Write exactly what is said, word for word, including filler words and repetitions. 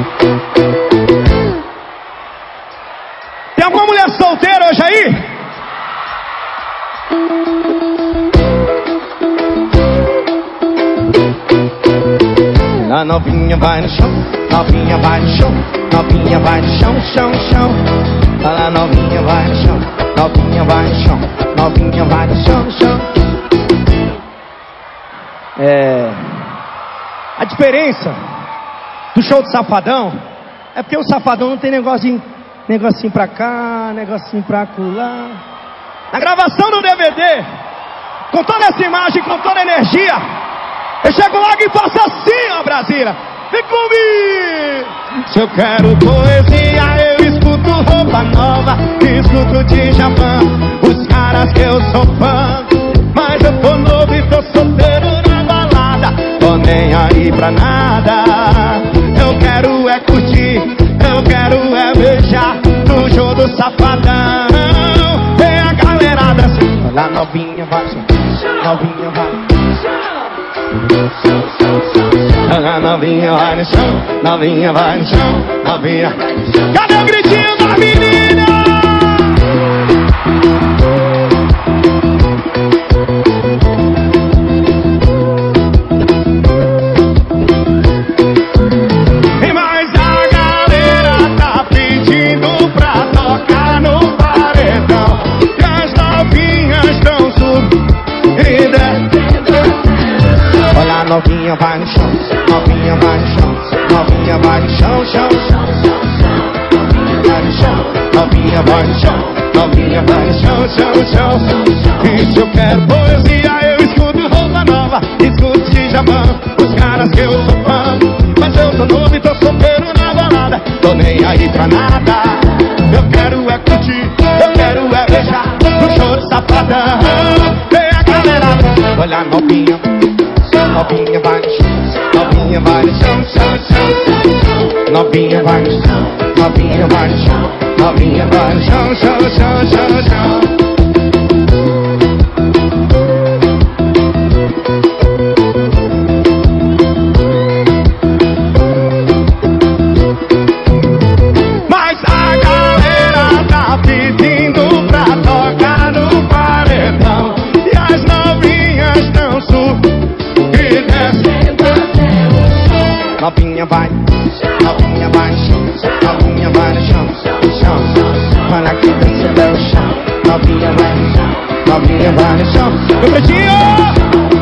Tem alguma mulher solteira hoje aí? A novinha vai no chão, novinha vai no chão, novinha vai no chão, chão, chão. A novinha vai no chão, novinha vai no chão, novinha vai no chão, chão. É... A diferença do show do Safadão é porque o Safadão não tem negocinho, negocinho pra cá, negocinho pra colar. Na gravação do D V D, com toda essa imagem, com toda a energia, eu chego logo e faço assim, ó, Brasília. Vem comigo! Se eu quero poesia, eu escuto roupa nova, escuto Djavan, os caras que eu sou fã. Mas eu tô novo e tô solteiro na balada, tô nem aí pra nada. Eu quero é curtir, eu quero é beijar no show do Safadão. Vem a galera dançando, olha a novinha vai, novinha vai. A novinha vai no chão, novinha vai no chão, novinha. Cadê o gritinho da menina? E mais a galera tá pedindo pra tocar no paredão, e as novinhas tão subindo. Olha a novinha vai no chão, novinha vai no chão, novinha vai no chão, chão, chão, chão, chão. Vai no chão, novinha vai no chão, novinha vai no chão, chão, chão. E se eu quero poesia, eu escuto roupa nova, escuto Djavan, os caras que eu sou fã. Mas eu tô novo e tô solteiro na balada, tô nem aí pra nada. Eu quero é curtir, eu quero é beijar no show do Safadão. Vem a galera, olha a novinha, novinha vai no chão, novinha vai no chão, chão, chão, chão. Novinha vai no chão, novinha vai no chão, novinha vai no chão, chão, chão, chão, chão. Mas a galera tá pedindo pra tocar no paredão, e as novinhas tão subindo. Novinha vai, novinha vai no chão, novinha vai no chão, chão, para que dança no chão. Novinha vai no chão, novinha vai no chão. Meu pretinho!